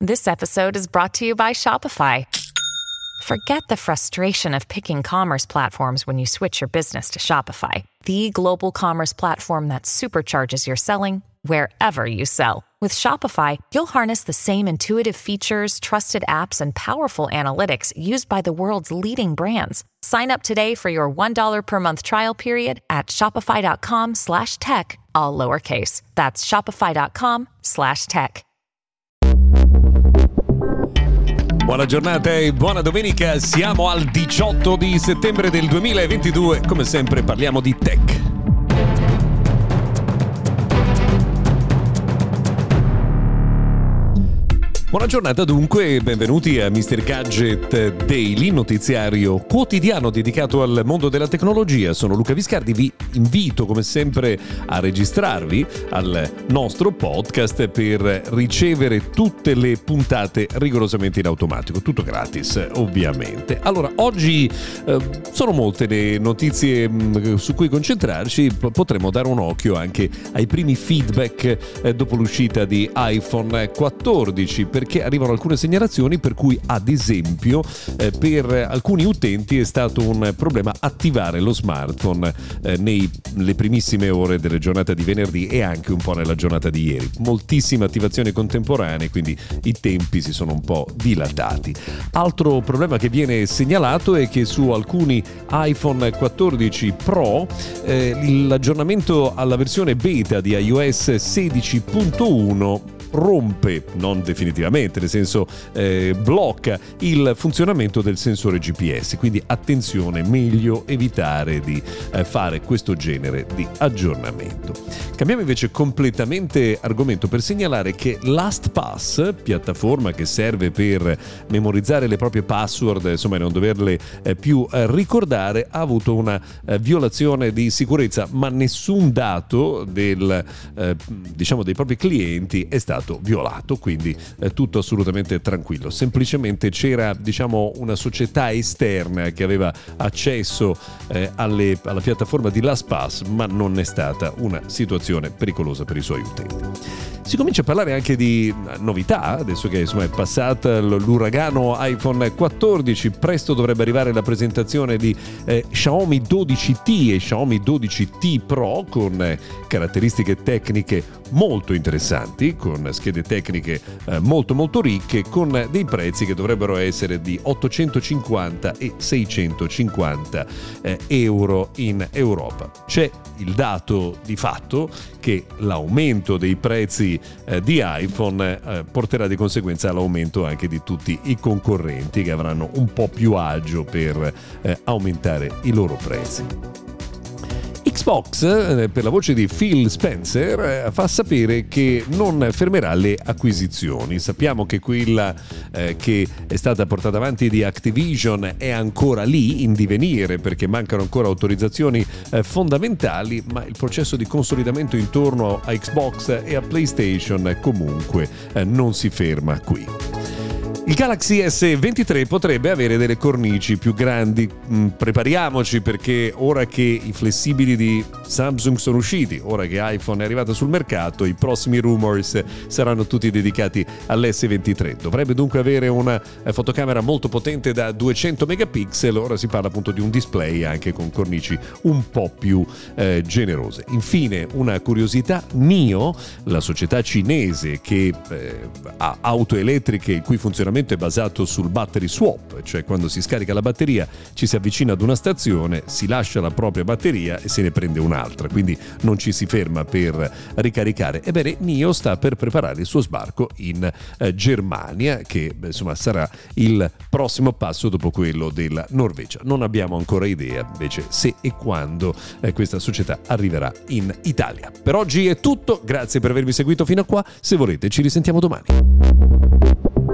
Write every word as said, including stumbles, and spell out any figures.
This episode is brought to you by Shopify. Forget the frustration of picking commerce platforms when you switch your business to Shopify, the global commerce platform that supercharges your selling wherever you sell. With Shopify, you'll harness the same intuitive features, trusted apps, and powerful analytics used by the world's leading brands. Sign up today for your one dollar per month trial period at shopify.com slash tech, all lowercase. That's shopify.com slash tech. Buona giornata e buona domenica, siamo al diciotto di settembre del duemilaventidue, come sempre parliamo di tech. Buona giornata dunque e benvenuti a mister Gadget Daily, notiziario quotidiano dedicato al mondo della tecnologia. Sono Luca Viscardi, vi invito come sempre a registrarvi al nostro podcast per ricevere tutte le puntate rigorosamente in automatico, tutto gratis ovviamente. Allora, oggi eh, sono molte le notizie mh, su cui concentrarci, P- potremo dare un occhio anche ai primi feedback eh, dopo l'uscita di iPhone quattordici, per perché arrivano alcune segnalazioni per cui, ad esempio, eh, per alcuni utenti è stato un problema attivare lo smartphone eh, nelle primissime ore delle giornate di venerdì e anche un po' nella giornata di ieri. Moltissime attivazioni contemporanee, quindi i tempi si sono un po' dilatati. Altro problema che viene segnalato è che su alcuni iPhone quattordici Pro eh, l'aggiornamento alla versione beta di iOS sedici punto uno rompe, non definitivamente, nel senso eh, blocca il funzionamento del sensore G P S, quindi attenzione, meglio evitare di eh, fare questo genere di aggiornamento. Cambiamo invece completamente argomento per segnalare che LastPass, piattaforma che serve per memorizzare le proprie password, insomma non doverle eh, più eh, ricordare, ha avuto una eh, violazione di sicurezza, ma nessun dato del, eh, diciamo dei propri clienti è stato violato, quindi eh, tutto assolutamente tranquillo. Semplicemente c'era, diciamo, una società esterna che aveva accesso eh, alle, alla piattaforma di LastPass, ma non è stata una situazione pericolosa per i suoi utenti. Si comincia a parlare anche di novità, adesso che insomma è passata l'uragano iPhone quattordici, presto dovrebbe arrivare la presentazione di eh, Xiaomi dodici T e Xiaomi dodici T Pro con eh, caratteristiche tecniche molto interessanti, con schede tecniche eh, molto molto ricche, con dei prezzi che dovrebbero essere di ottocentocinquanta e seicentocinquanta eh, euro in Europa. C'è il dato di fatto che l'aumento dei prezzi eh, di iPhone eh, porterà di conseguenza all'aumento anche di tutti i concorrenti che avranno un po' più agio per eh, aumentare i loro prezzi. Xbox, eh, per la voce di Phil Spencer, eh, fa sapere che non fermerà le acquisizioni. Sappiamo che quella eh, che è stata portata avanti di Activision è ancora lì in divenire, perché mancano ancora autorizzazioni eh, fondamentali, ma il processo di consolidamento intorno a Xbox e a PlayStation comunque eh, non si ferma qui. Il Galaxy S ventitré potrebbe avere delle cornici più grandi. Mm, prepariamoci, perché ora che i flessibili di Samsung sono usciti, ora che iPhone è arrivato sul mercato, i prossimi rumors saranno tutti dedicati all'S ventitré. Dovrebbe dunque avere una fotocamera molto potente da duecento megapixel, ora si parla appunto di un display anche con cornici un po' più eh, generose. Infine, una curiosità: NIO, la società cinese che eh, ha auto elettriche il cui funzionamento è basato sul battery swap, cioè quando si scarica la batteria ci si avvicina ad una stazione, si lascia la propria batteria e se ne prende un'altra, quindi non ci si ferma per ricaricare. Ebbene, NIO sta per preparare il suo sbarco in eh, Germania, che beh, insomma sarà il prossimo passo dopo quello della Norvegia. Non abbiamo ancora idea invece se e quando eh, questa società arriverà in Italia. Per oggi è tutto, grazie per avermi seguito fino a qua, se volete ci risentiamo domani.